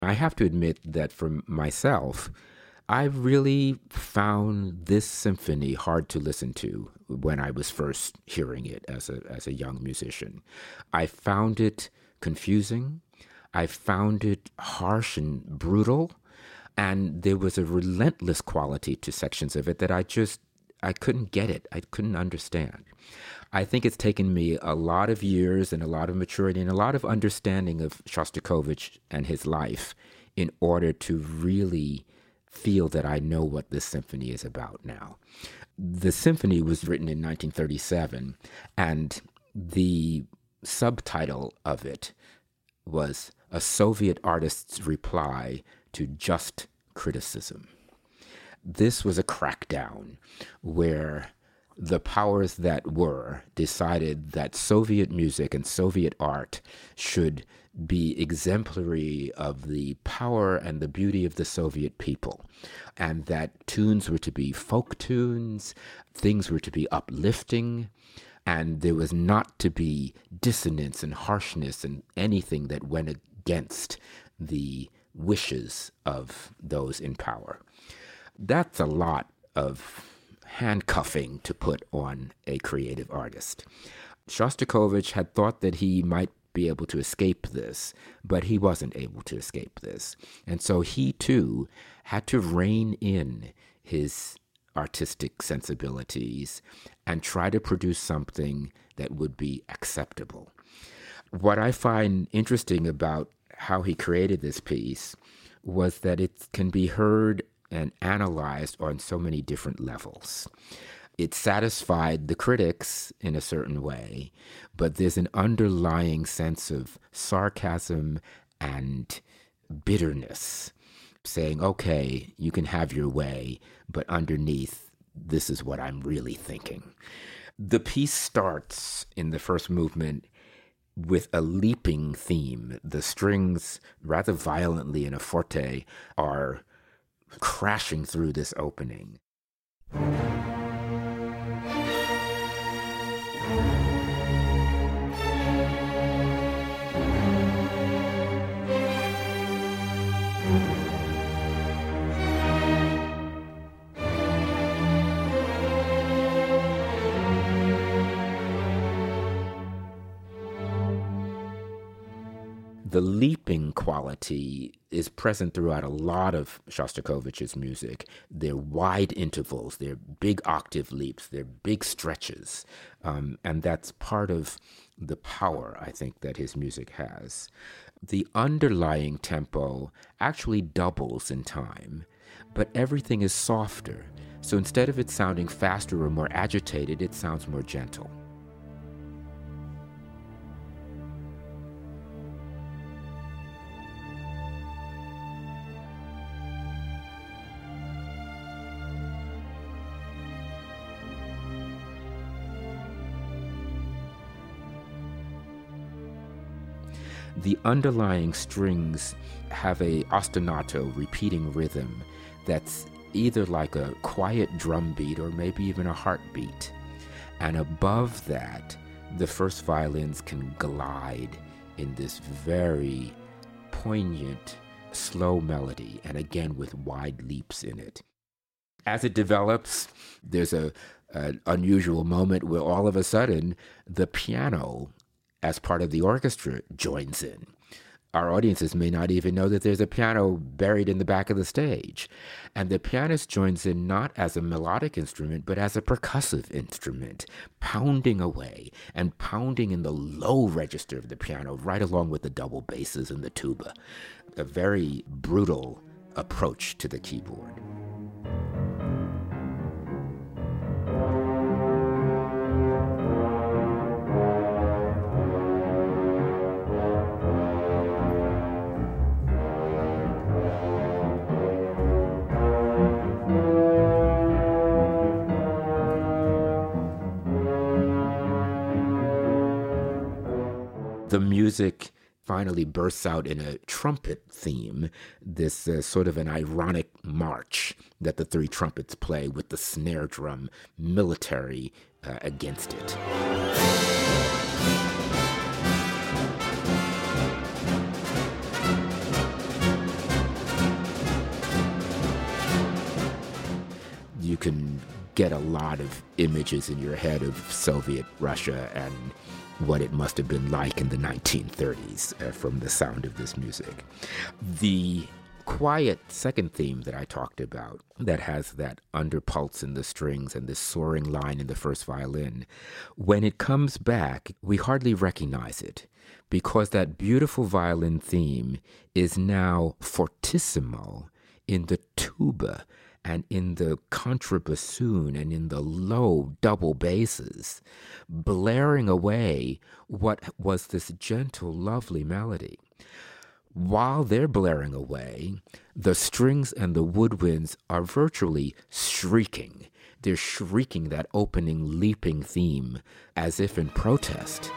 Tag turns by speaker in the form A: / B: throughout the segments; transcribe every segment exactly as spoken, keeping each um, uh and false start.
A: I have to admit that for myself, I really found this symphony hard to listen to when I was first hearing it as a as a young musician. I found it confusing. I found it harsh and brutal, and there was a relentless quality to sections of it that I just I couldn't get it. I couldn't understand. I think it's taken me a lot of years and a lot of maturity and a lot of understanding of Shostakovich and his life in order to really feel that I know what this symphony is about now. The symphony was written in nineteen thirty-seven, and the subtitle of it was A Soviet Artist's Reply to Just Criticism. This was a crackdown where the powers that were decided that Soviet music and Soviet art should be exemplary of the power and the beauty of the Soviet people, and that tunes were to be folk tunes, things were to be uplifting, and there was not to be dissonance and harshness and anything that went against the wishes of those in power. That's a lot of handcuffing to put on a creative artist. Shostakovich had thought that he might be able to escape this, but he wasn't able to escape this. And so he too had to rein in his artistic sensibilities and try to produce something that would be acceptable. What I find interesting about how he created this piece was that it can be heard and analyzed on so many different levels. It satisfied the critics in a certain way, but there's an underlying sense of sarcasm and bitterness, saying, okay, you can have your way, but underneath, this is what I'm really thinking. The piece starts in the first movement with a leaping theme. The strings, rather violently in a forte, are crashing through this opening. The leaping quality is present throughout a lot of Shostakovich's music. They're wide intervals, they're big octave leaps, they're big stretches. Um, and that's part of the power, I think, that his music has. The underlying tempo actually doubles in time, but everything is softer. So instead of it sounding faster or more agitated, it sounds more gentle. The underlying strings have a ostinato repeating rhythm that's either like a quiet drum beat or maybe even a heartbeat. And above that, the first violins can glide in this very poignant, slow melody, and again with wide leaps in it. As it develops, there's a an unusual moment where all of a sudden the piano, as part of the orchestra, joins in. Our audiences may not even know that there's a piano buried in the back of the stage. And the pianist joins in not as a melodic instrument, but as a percussive instrument, pounding away and pounding in the low register of the piano, right along with the double basses and the tuba. A very brutal approach to the keyboard. The music finally bursts out in a trumpet theme, this uh, sort of an ironic march that the three trumpets play with the snare drum military uh, against it. can get a lot of images in your head of Soviet Russia and what it must have been like in the nineteen thirties uh, from the sound of this music. The quiet second theme that I talked about, that has that underpulse in the strings and this soaring line in the first violin, when it comes back, we hardly recognize it, because that beautiful violin theme is now fortissimo in the tuba and in the contrabassoon and in the low double basses, blaring away what was this gentle, lovely melody. While they're blaring away, the strings and the woodwinds are virtually shrieking. They're shrieking that opening, leaping theme as if in protest.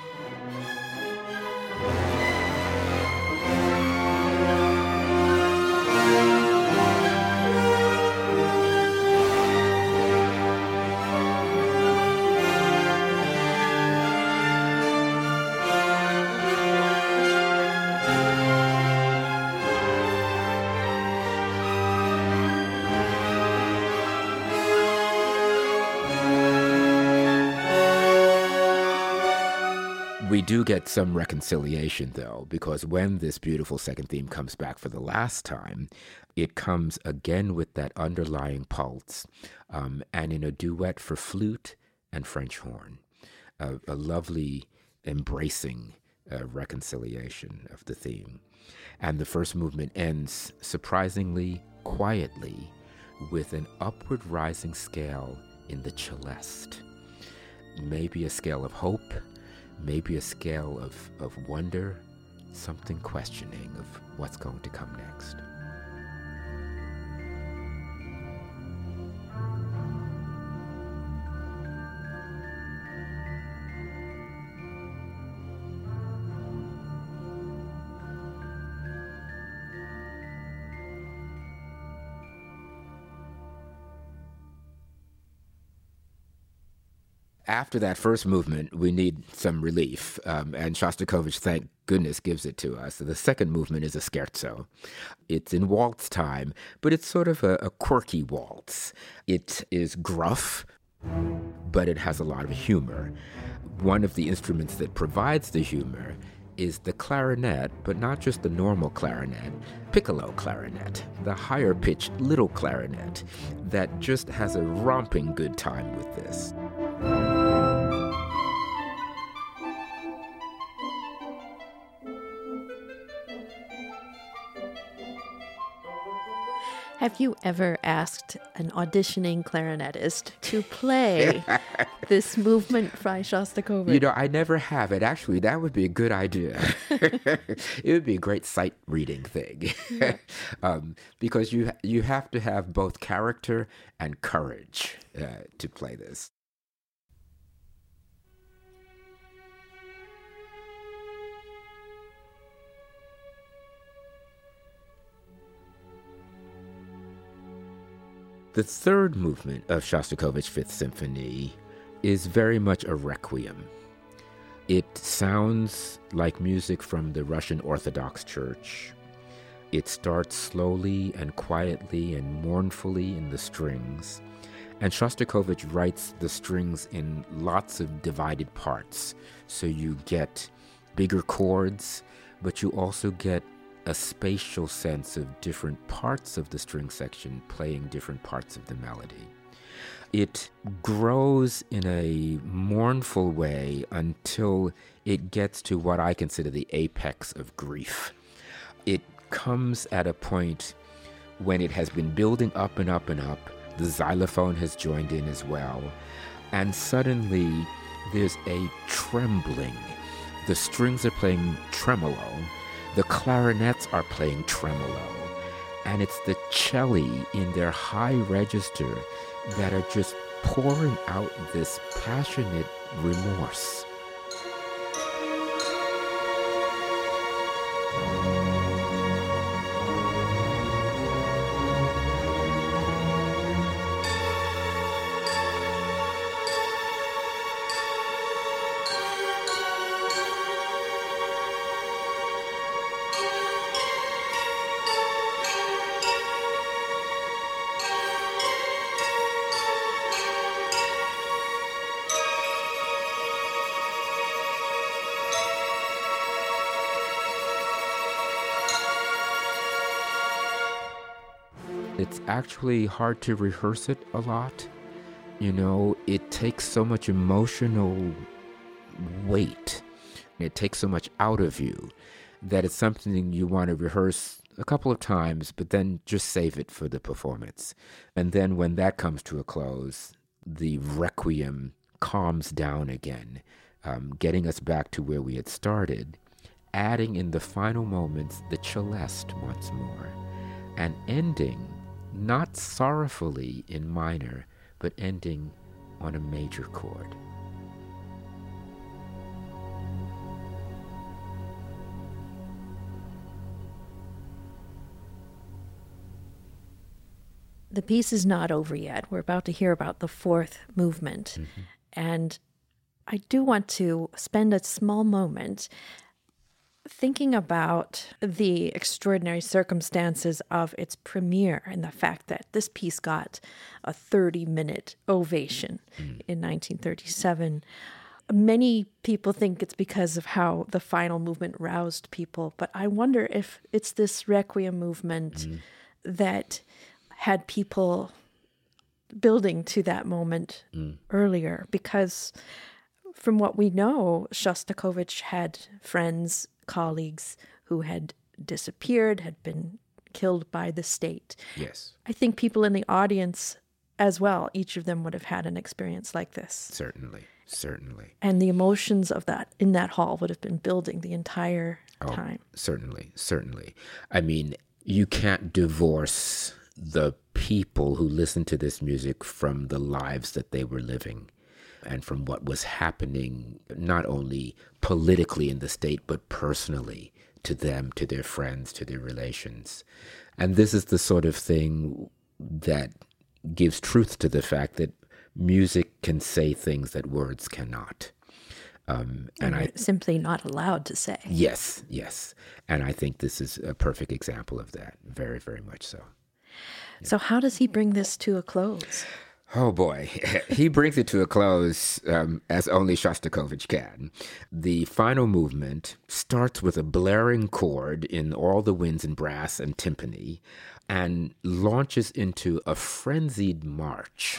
A: We do get some reconciliation, though, because when this beautiful second theme comes back for the last time, it comes again with that underlying pulse, um, and in a duet for flute and French horn, a, a lovely embracing uh, reconciliation of the theme. And the first movement ends surprisingly quietly with an upward rising scale in the celeste, maybe a scale of hope, maybe a scale of, of wonder, something questioning of what's going to come next. After that first movement, we need some relief, um, and Shostakovich, thank goodness, gives it to us. The second movement is a scherzo. It's in waltz time, but it's sort of a, a quirky waltz. It is gruff, but it has a lot of humor. One of the instruments that provides the humor is the clarinet, but not just the normal clarinet, piccolo clarinet, the higher-pitched little clarinet that just has a romping good time with this.
B: Have you ever asked an auditioning clarinetist to play this movement by Shostakovich?
A: You know, I never have. And actually, that would be a good idea. It would be a great sight reading thing. Yeah. um, because you you have to have both character and courage uh, to play this. The third movement of Shostakovich's Fifth Symphony is very much a requiem. It sounds like music from the Russian Orthodox Church. It starts slowly and quietly and mournfully in the strings, and Shostakovich writes the strings in lots of divided parts. So you get bigger chords, but you also get a spatial sense of different parts of the string section playing different parts of the melody. It grows in a mournful way until it gets to what I consider the apex of grief. It comes at a point when it has been building up and up and up. The xylophone has joined in as well. And suddenly there's a trembling. The strings are playing tremolo. The clarinets are playing tremolo, and it's the celli in their high register that are just pouring out this passionate remorse. It's actually hard to rehearse it a lot. You know, it takes so much emotional weight. It takes so much out of you that it's something you want to rehearse a couple of times, but then just save it for the performance. And then when that comes to a close, the requiem calms down again, um, getting us back to where we had started, adding in the final moments the celeste once more, and ending not sorrowfully in minor, but ending on a major chord.
B: The piece is not over yet. We're about to hear about the fourth movement. Mm-hmm. And I do want to spend a small moment thinking about the extraordinary circumstances of its premiere and the fact that this piece got a thirty-minute ovation mm. in nineteen thirty-seven. Many people think it's because of how the final movement roused people, but I wonder if it's this Requiem movement mm. that had people building to that moment mm. earlier, because from what we know, Shostakovich had friends, colleagues who had disappeared, had been killed by the state.
A: Yes.
B: I think people in the audience as well, each of them would have had an experience like this.
A: Certainly, certainly.
B: And the emotions of that in that hall would have been building the entire
A: oh,
B: time.
A: Certainly, certainly. I mean, you can't divorce the people who listened to this music from the lives that they were living and from what was happening, not only politically in the state, but personally to them, to their friends, to their relations. And this is the sort of thing that gives truth to the fact that music can say things that words cannot. Um,
B: and
A: and I
B: simply not allowed to say.
A: Yes, yes. And I think this is a perfect example of that. Very, very much so. Yeah.
B: So how does he bring this to a close?
A: Oh, boy. He brings it to a close um, as only Shostakovich can. The final movement starts with a blaring chord in all the winds and brass and timpani and launches into a frenzied march.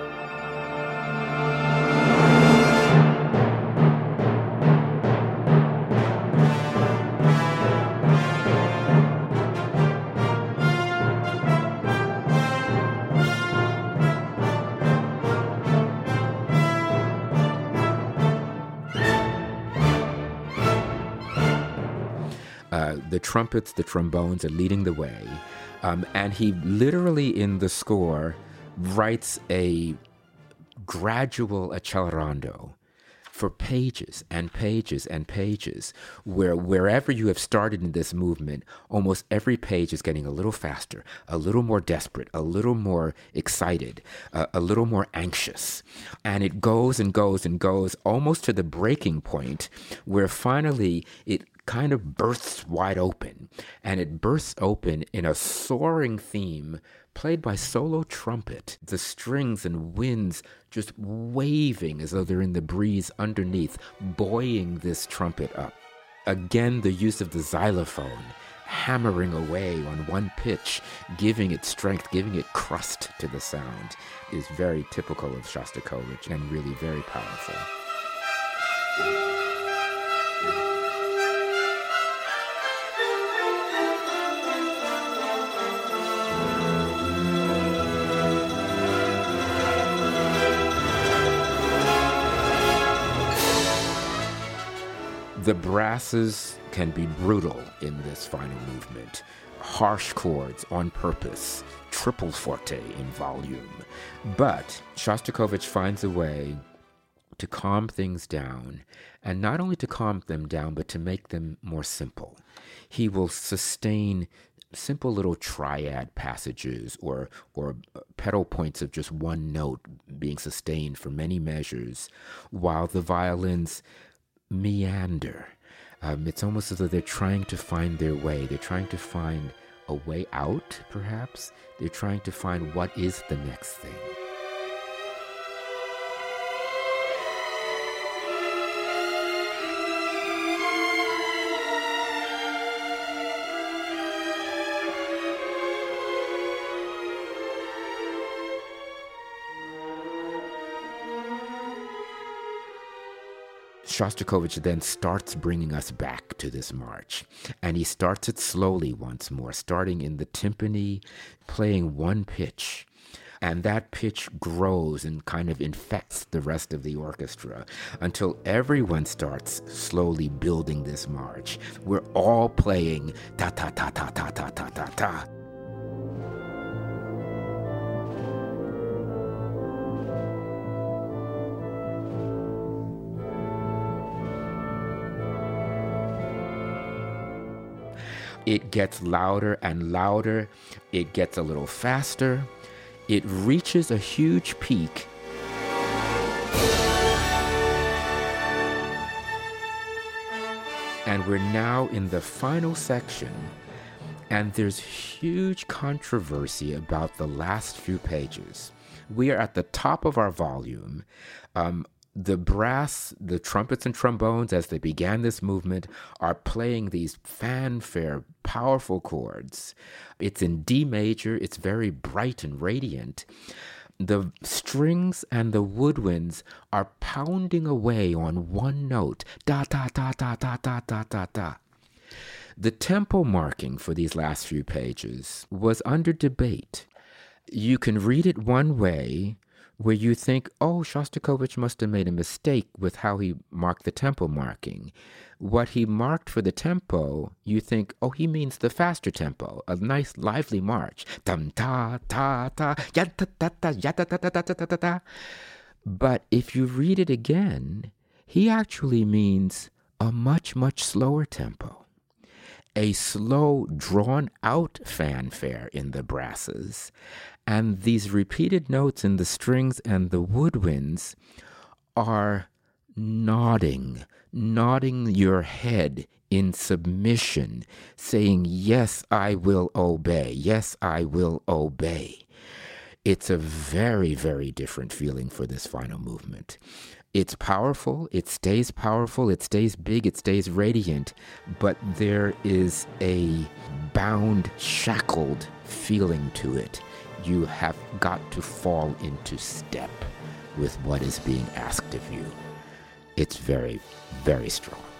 A: Uh, the trumpets, the trombones are leading the way. Um, and he literally in the score writes a gradual accelerando for pages and pages and pages, where wherever you have started in this movement, almost every page is getting a little faster, a little more desperate, a little more excited, uh, a little more anxious. And it goes and goes and goes almost to the breaking point where finally it kind of bursts wide open, and it bursts open in a soaring theme played by solo trumpet, the strings and winds just waving as though they're in the breeze underneath, buoying this trumpet up. Again, the use of the xylophone, hammering away on one pitch, giving it strength, giving it crust to the sound, is very typical of Shostakovich and really very powerful. The brasses can be brutal in this final movement. Harsh chords on purpose, triple forte in volume. But Shostakovich finds a way to calm things down, and not only to calm them down, but to make them more simple. He will sustain simple little triad passages or or pedal points of just one note being sustained for many measures, while the violins meander. Um, it's almost as though they're trying to find their way. They're trying to find a way out, perhaps. They're trying to find what is the next thing. Shostakovich then starts bringing us back to this march. And he starts it slowly once more, starting in the timpani, playing one pitch. And that pitch grows and kind of infects the rest of the orchestra until everyone starts slowly building this march. We're all playing ta ta ta ta ta ta ta ta ta. It gets louder and louder. It gets a little faster. It reaches a huge peak. And we're now in the final section, and there's huge controversy about the last few pages. We are at the top of our volume. Um, the brass, the trumpets and trombones, as they began this movement, are playing these fanfare, powerful chords. It's in D major. It's very bright and radiant. The strings and the woodwinds are pounding away on one note. Da, da, da, da, da, da, da, da, da. The tempo marking for these last few pages was under debate. You can read it one way, where you think, oh, Shostakovich must have made a mistake with how he marked the tempo marking. What he marked for the tempo, you think, oh, he means the faster tempo, a nice lively march. Tam ta ta ta ya ta ta ta ya ta ta ta ta ta ta ta. But if you read it again, he actually means a much, much slower tempo. A slow, drawn-out fanfare in the brasses. And these repeated notes in the strings and the woodwinds are nodding, nodding your head in submission, saying, yes, I will obey. Yes, I will obey. It's a very, very different feeling for this final movement. It's powerful, it stays powerful, it stays big, it stays radiant, but there is a bound, shackled feeling to it. You have got to fall into step with what is being asked of you. It's very, very strong.